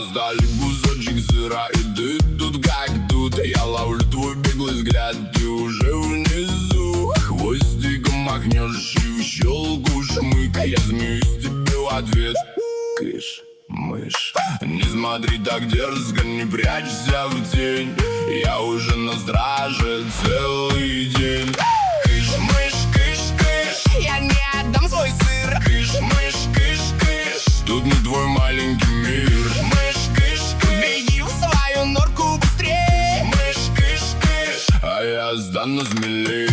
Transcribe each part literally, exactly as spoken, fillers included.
раздали кусочек сыра, и ты тут как тут. Я ловлю твой беглый взгляд, ты уже внизу. Хвостиком махнешь и в щелку шмык, а я змеюсь тебе в ответ. Кыш, мышь, не смотри так дерзко, не прячься в тень. Я уже на страже целый день. Кыш, мышь, кыш, кыш, я не отдам свой сыр. Кыш, мышь, кыш, кыш, тут не твой маленький мир. Мышь, кыш, кыш, беги в свою норку быстрее. Мышь, кыш, кыш, а я стану смелей.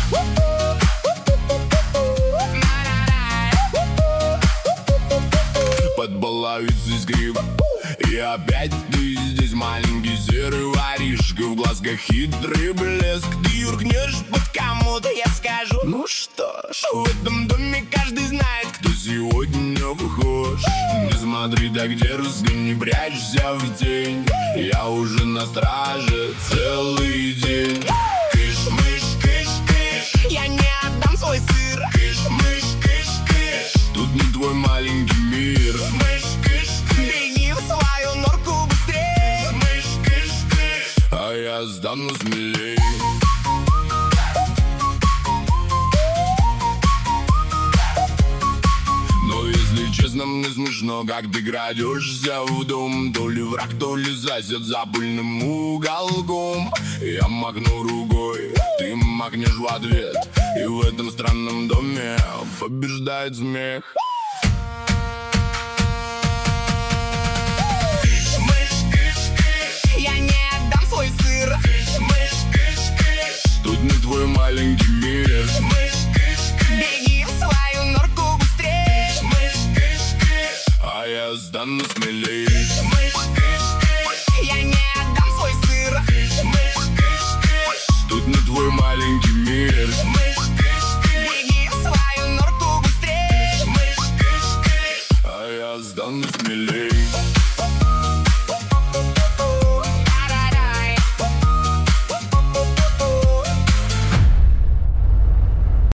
Под баловицей скрип, и опять ты здесь, маленький серый воришка. В глазках хитрый блеск, ты юркнешь под кому-то, я скажу. Ну что ж, в этом доме каждый знает, кто сегодня вхож. Не смотри так дерзко, не прячься в тень. Я уже на страже целый день. Кыш, мышь, кыш, кыш, я не отдам свой сыр. Кыш, мышь, кыш, кыш, тут не твой маленький мир. Мышь, кыш, кыш, беги в свою норку быстрее. Мышь, кыш, кыш, а я стану смелей. Но если честно, мне смешно, как ты крадешься в дом. То ли враг, то ли сосед за пыльным уголком. Я махну рукой, ты махнешь в ответ, и в этом странном доме побеждает смех. Кыш, мышь, кыш, кыш, я не отдам свой сыр. Кыш, мышь, кыш, кыш, тут не твой маленький мир. Мышь, кыш, кыш, беги в свою норку быстрее. Мышь, кыш, кыш, а я стану смелей. Мышь, кыш, кыш, я не отдам свой сыр. Кыш, мышь, кыш, кыш, тут не твой маленький мир. Мышь, кыш, кыш, беги в свою норку быстрее. Мышь, кыш, кыш, а я стану смелей.